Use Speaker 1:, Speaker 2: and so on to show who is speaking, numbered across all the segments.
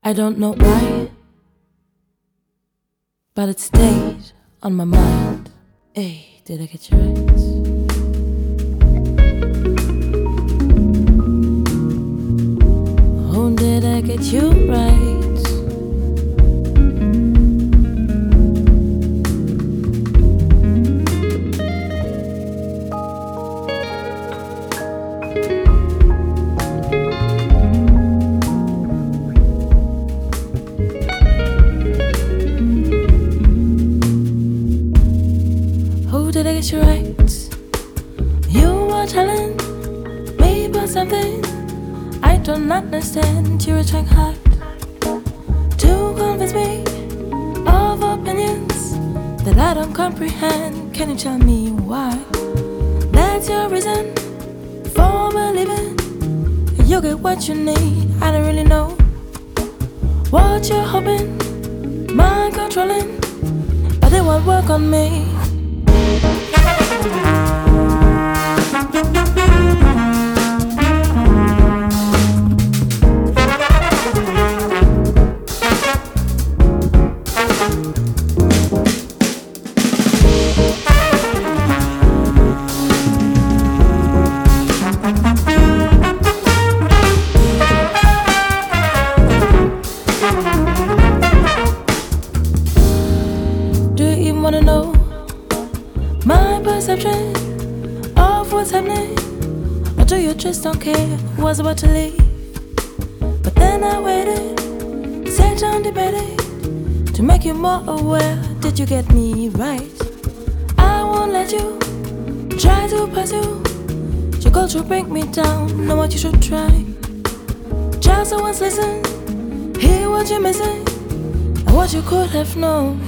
Speaker 1: I don't know why, but it stayed on my mind. Hey, did I get you right? Oh, did I get you right? Did I get you right? You were telling me about something I don't understand. You were trying hard to convince me of opinions that I don't comprehend. Can you tell me why? That's your reason for believing you get what you need. I don't really know what you're hoping, mind controlling, but it won't work on me. Do you even wanna know my perception of what's happening? Or do you just don't care? I was about to leave, but then I waited, sat down debating to make you more aware. Did you get me right? I won't let you try to pursue your goal to bring me down. Know what you should try. Just so once listen, hear what you're missing and what you could have known.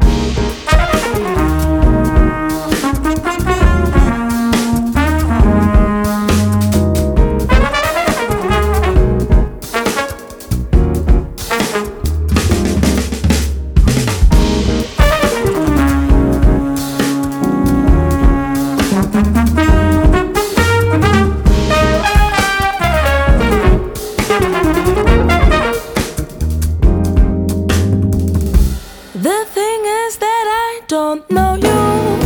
Speaker 1: The thing is that I don't know you,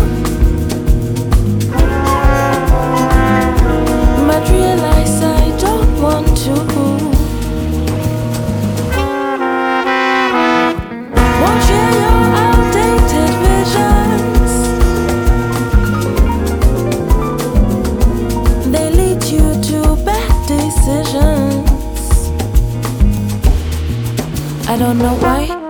Speaker 1: but realize I don't want to. Won't share your outdated visions. They lead you to bad decisions. I don't know why.